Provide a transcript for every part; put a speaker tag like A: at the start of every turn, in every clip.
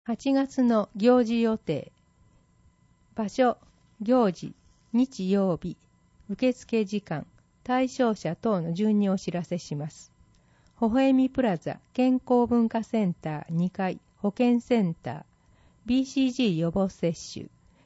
A: 8月の行事予定。場所、行事、日曜日、受付時間、対象者等の順にお知らせします。微笑みプラザ健康文化センター2階保健センター BCG 予防接種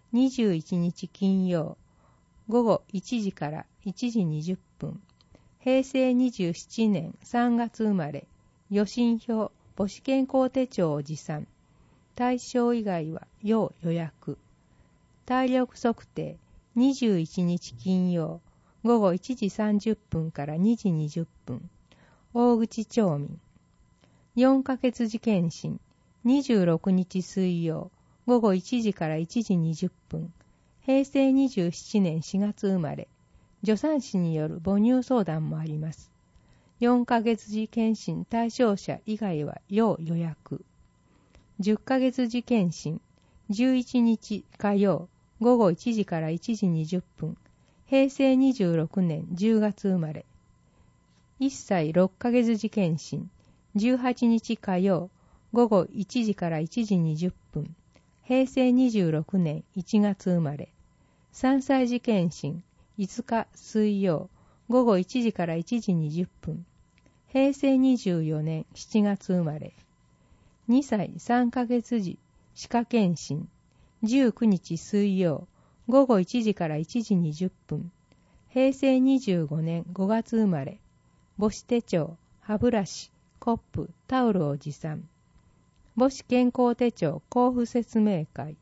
A: 21日金曜午後1時から1時20分。平成27年3月生まれ、予診票、母子健康手帳を持参。対象以外は要予約。体力測定21日金曜午後1時30分から2時20分。大口町民。4ヶ月時検診26日水曜午後1時から1時20分。平成27年4月生まれ。助産師による母乳相談もあります。4ヶ月時検診対象者以外は要予約。10ヶ月時検診11日火曜午後1時から1時20分。平成26年10月生まれ。1歳6ヶ月時検診18日火曜午後1時から1時20分。平成26年1月生まれ。3歳時検診5日水曜午後1時から1時20分。平成24年7月生まれ。2歳3ヶ月時歯科検診19日水曜午後1時から1時20分。平成25年5月生まれ。母子手帳、歯ブラシ、コップ、タオルを持参。母子健康手帳交付説明会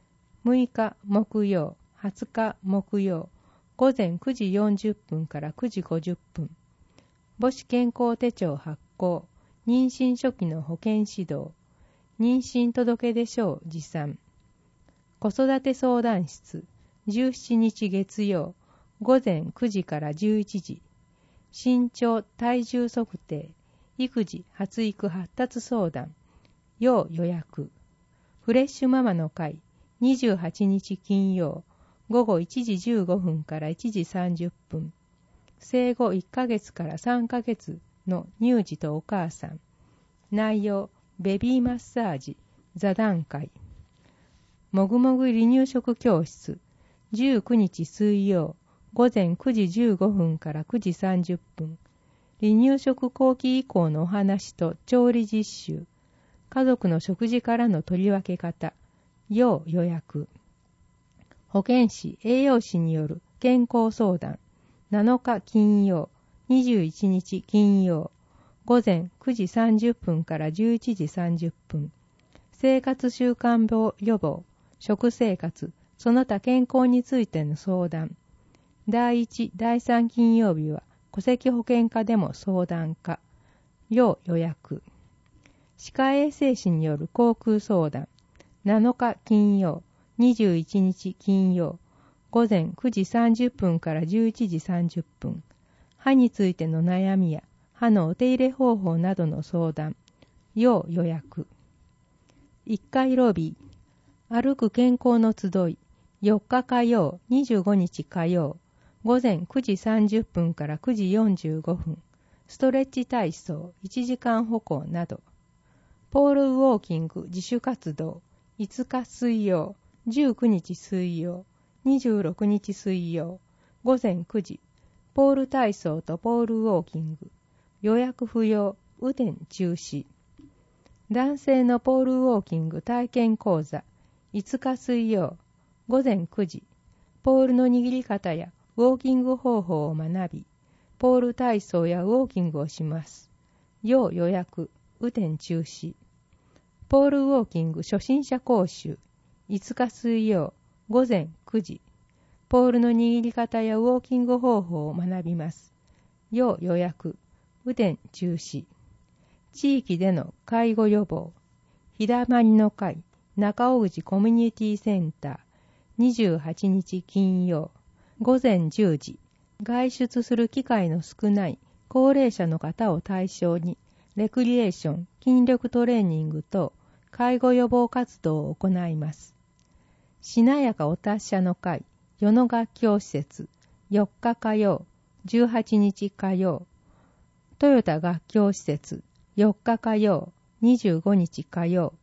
A: 6日木曜20日木曜午前9時40分から9時50分。母子健康手帳発行、妊娠初期の保健指導、妊娠届出書を持参。子育て相談室、17日月曜、午前9時から11時。身長、体重測定、育児、発育発達相談、要予約。フレッシュママの会、28日金曜、午後1時15分から1時30分。生後1ヶ月から3ヶ月の乳児とお母さん。内容、ベビーマッサージ、座談会。もぐもぐ離乳食教室、19日水曜、午前9時15分から9時30分。離乳食後期以降のお話と調理実習。家族の食事からの取り分け方。要予約。保健師、栄養士による健康相談。7日金曜、21日金曜。午前9時30分から11時30分。生活習慣病予防、食生活、その他健康についての相談。第1、第3金曜日は戸籍保険課でも相談課。要予約。歯科衛生士による口腔相談。7日金曜、21日金曜。午前9時30分から11時30分。歯についての悩みや歯のお手入れ方法などの相談。要予約。1階ロビー。歩く健康の集い。4日火曜、25日火曜。午前9時30分から9時45分。ストレッチ体操、1時間歩行など。ポールウォーキング自主活動。5日水曜、19日水曜、26日水曜。午前9時。ポール体操とポールウォーキング。予約不要、雨天中止。男性のポールウォーキング体験講座。5日水曜、午前9時。ポールの握り方やウォーキング方法を学び、ポール体操やウォーキングをします。要予約、雨天中止。ポールウォーキング初心者講習。5日水曜、午前9時。ポールの握り方やウォーキング方法を学びます。要予約、雨天中止。地域での介護予防。ひだまりの会、中尾口コミュニティセンター。28日金曜。午前10時。外出する機会の少ない高齢者の方を対象に、レクリエーション、筋力トレーニングと介護予防活動を行います。しなやかお達者の会、与野学教施設、4日火曜、18日火曜。トヨタ学教施設、4日火曜、25日火曜。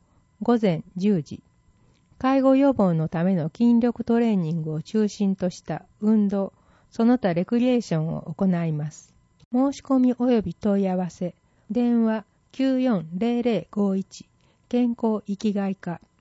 A: 午前10時。介護予防のための筋力トレーニングを中心とした運動、その他レクリエーションを行います。申し込み及び問い合わせ、電話 940051 健康生きがい課